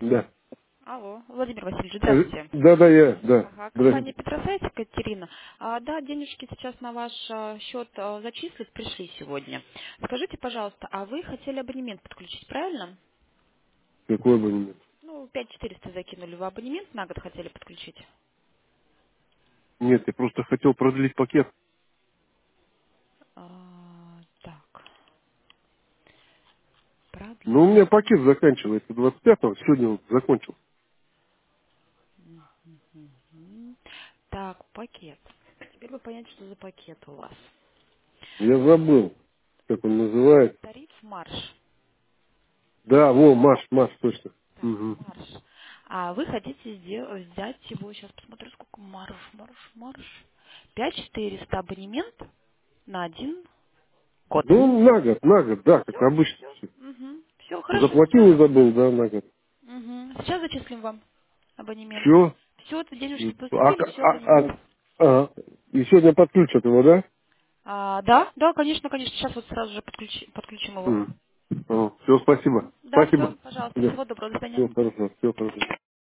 Да. Алло, Владимир Васильевич, здравствуйте. Да, да, я, да. Ага, компания Здравствуйте. Петросайт, Екатерина. Да, денежки сейчас на ваш счет зачислить пришли сегодня. Скажите, пожалуйста, а вы хотели абонемент подключить, правильно? Какой абонемент? Ну, 5400 закинули в абонемент, на год хотели подключить. Нет, я просто хотел продлить пакет. Так, Но у меня продлить. пакет заканчивается 25-го, сегодня он закончил. Мгм. Так, пакет. Теперь бы понять, что за пакет у вас. Я забыл, как он называется. Тариф марш. Да, Маш, точно. Так, Угу. марш. А вы хотите взять его, сейчас посмотрю, сколько марш. 5400 абонемент на один год. Да он на год, да, как Все, обычно. все. Угу. Все, хорошо, Заплатил сейчас. и забыл, да, на год. Угу. Сейчас зачислим вам абонемент. Все. Все, денежки поступили, все, абонемент. И сегодня подключат его, да? Да, да, конечно, конечно. Сейчас вот сразу же подключим его. Все, спасибо. Да, все, Спасибо. пожалуйста, Да. всего доброго, до свидания. Все хорошо, все хорошо.